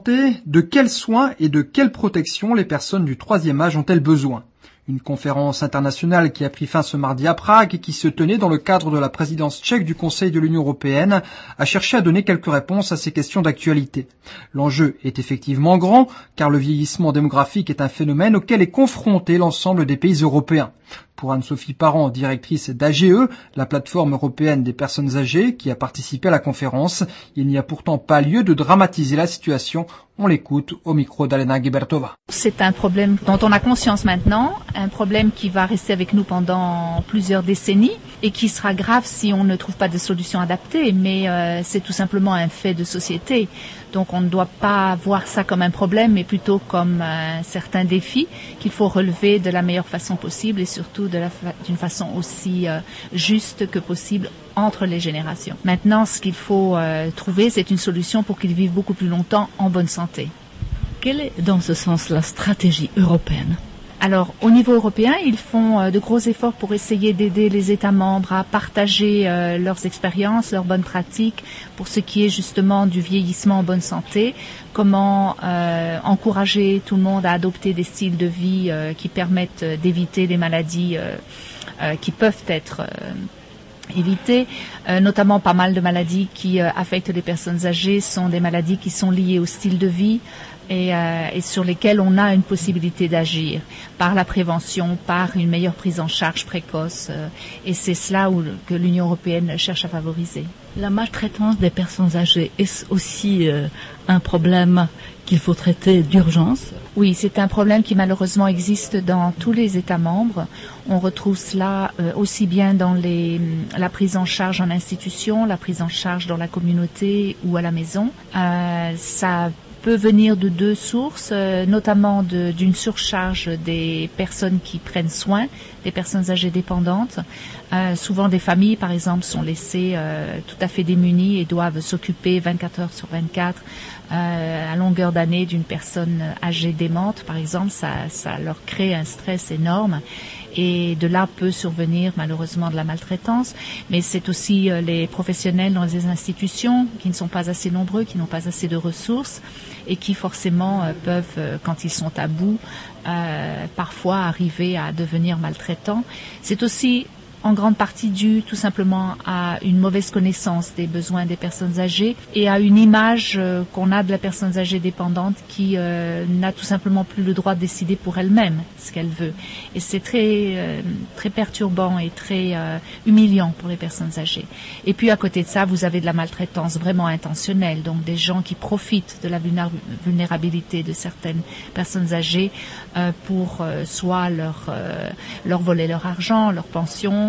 santé, de quels soins et de quelle protection les personnes du troisième âge ont-elles besoin ? Une conférence internationale qui a pris fin ce mardi à Prague et qui se tenait dans le cadre de la présidence tchèque du Conseil de l'Union européenne a cherché à donner quelques réponses à ces questions d'actualité. L'enjeu est effectivement grand, car le vieillissement démographique est un phénomène auquel est confronté l'ensemble des pays européens. Pour Anne-Sophie Parent, directrice d'AGE, la plateforme européenne des personnes âgées, qui a participé à la conférence, il n'y a pourtant pas lieu de dramatiser la situation. On l'écoute au micro d'Alena Gebertova. C'est un problème dont on a conscience maintenant, un problème qui va rester avec nous pendant plusieurs décennies et qui sera grave si on ne trouve pas de solution adaptée, mais c'est tout simplement un fait de société. Donc on ne doit pas voir ça comme un problème, mais plutôt comme un certain défi qu'il faut relever de la meilleure façon possible et surtout d'une façon aussi juste que possible entre les générations. Maintenant, ce qu'il faut trouver, c'est une solution pour qu'ils vivent beaucoup plus longtemps en bonne santé. Quelle est dans ce sens la stratégie européenne ? Alors, au niveau européen, ils font de gros efforts pour essayer d'aider les États membres à partager leurs expériences, leurs bonnes pratiques pour ce qui est justement du vieillissement en bonne santé, comment encourager tout le monde à adopter des styles de vie qui permettent d'éviter des maladies qui peuvent être évitées, notamment pas mal de maladies qui affectent les personnes âgées sont des maladies qui sont liées au style de vie, et sur lesquels on a une possibilité d'agir par la prévention, par une meilleure prise en charge précoce. Et c'est cela que l'Union européenne cherche à favoriser. La maltraitance des personnes âgées est aussi un problème qu'il faut traiter d'urgence. Oui, c'est un problème qui malheureusement existe dans tous les États membres. On retrouve cela aussi bien dans la prise en charge en institution, la prise en charge dans la communauté ou à la maison. Ça peut venir de deux sources, notamment d'une surcharge des personnes qui prennent soin, des personnes âgées dépendantes. Souvent des familles, par exemple, sont laissées tout à fait démunies et doivent s'occuper 24 heures sur 24 à longueur d'année d'une personne âgée démente, par exemple. Ça leur crée un stress énorme. Et de là peut survenir malheureusement de la maltraitance, mais c'est aussi les professionnels dans les institutions qui ne sont pas assez nombreux, qui n'ont pas assez de ressources et qui forcément peuvent, quand ils sont à bout, parfois arriver à devenir maltraitants. C'est aussi en grande partie dû tout simplement à une mauvaise connaissance des besoins des personnes âgées et à une image qu'on a de la personne âgée dépendante qui n'a tout simplement plus le droit de décider pour elle-même ce qu'elle veut. Et c'est très perturbant et très humiliant pour les personnes âgées. Et puis à côté de ça, vous avez de la maltraitance vraiment intentionnelle, donc des gens qui profitent de la vulnérabilité de certaines personnes âgées pour soit leur voler leur argent, leur pension,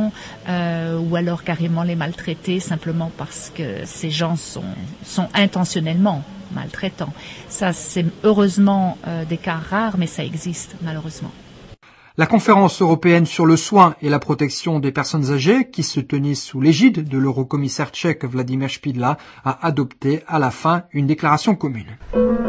ou alors carrément les maltraiter simplement parce que ces gens sont intentionnellement maltraitants. Ça, c'est heureusement des cas rares, mais ça existe malheureusement. La conférence européenne sur le soin et la protection des personnes âgées, qui se tenait sous l'égide de l'eurocommissaire tchèque Vladimir Špidla, a adopté à la fin une déclaration commune.